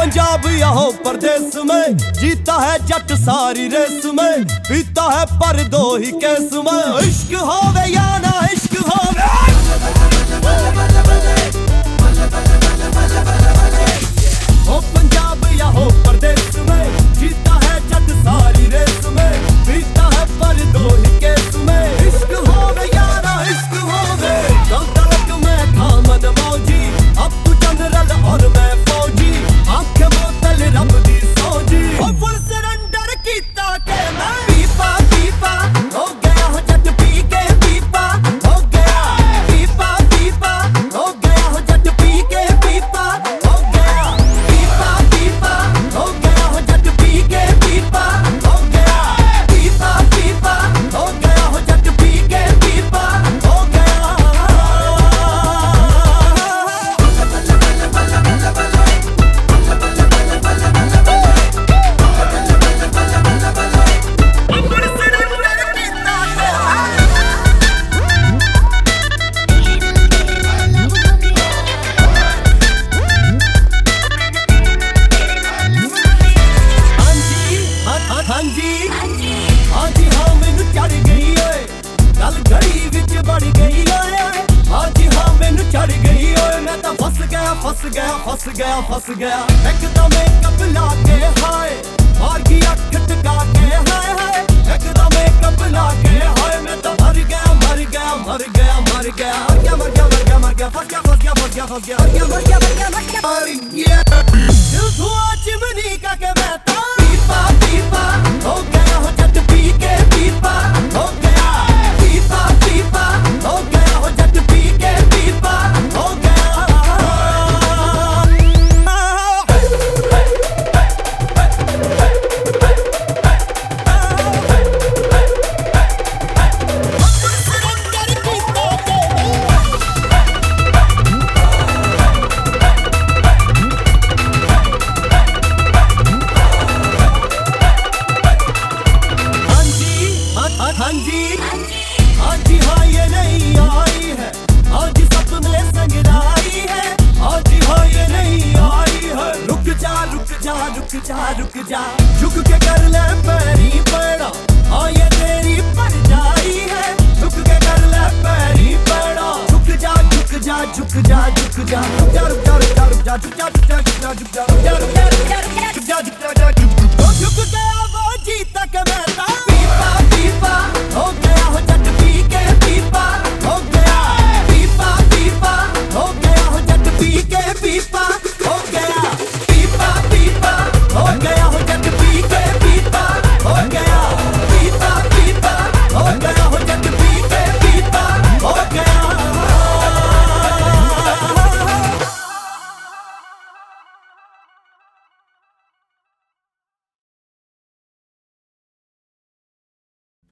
पंजाब या हो परदेस में, जीता है जट सारी रेस में, पीता है पर दो ही केस में। इश्क होवे या ना इश्क होवे, हो पंजाब या हो परदेस में, जीता है जट सारी रेस में, पीता है पर दो ही केस में। इश्क होवे या ना इश्क होवे, कल तक मैं था मदमौजी, अब तू जनरल और मैं फौजी, आंखें बोतल रब दी सौजी। और फुल सरेंडर कीता के मैं पीपा पीपा हो गया हो जट पी के पीपा हो गया, पीपा पीपा हो गया हो जट पी के पीपा हो गया, पीपा पीपा हो गया हो जट पी के पीपा हो गया, पीपा पीपा हो गया हो जट पी के पीपा हो गया। फंस गया एकदम मेकअप लाके हाय, और की अख टका के हाय हाय, एकदम मेकअप लाके हाय। मैं तो मर गया मर गया मर गया मर गया मर गया मर गया मर गया मर गया फंस गया फंस गया फंस गया फंस गया मर गया मर गया मर गया मर गया मर गया। दिल धुआं चिमनी का के मैं तो पीपा पीपा हो गया हो जट पी के पीपा हो गया, पीपा पीपा हो गया हो जट पी के पीपा हो गया। हाँ जी हाँ ये नहीं आई है, आज सपने संगराई है, आज हाँ ये नहीं आई है। रुक जा रुक जा रुक जा रुक जा, झुक के कर ले पैरी पड़ा, हाँ ये तेरी पड़ जाई है, झुक के कर ले पैरी पड़ा। झुक जा झुक जा झुक जा झुक जा रुक जा रुक जा रुक जा रुक जा झुक जा झुक जा झुक जा झुक जा रुक जा रुक जा रुक जा झुक जा झुक जा झुक जा झुक गया वो जी तक मैं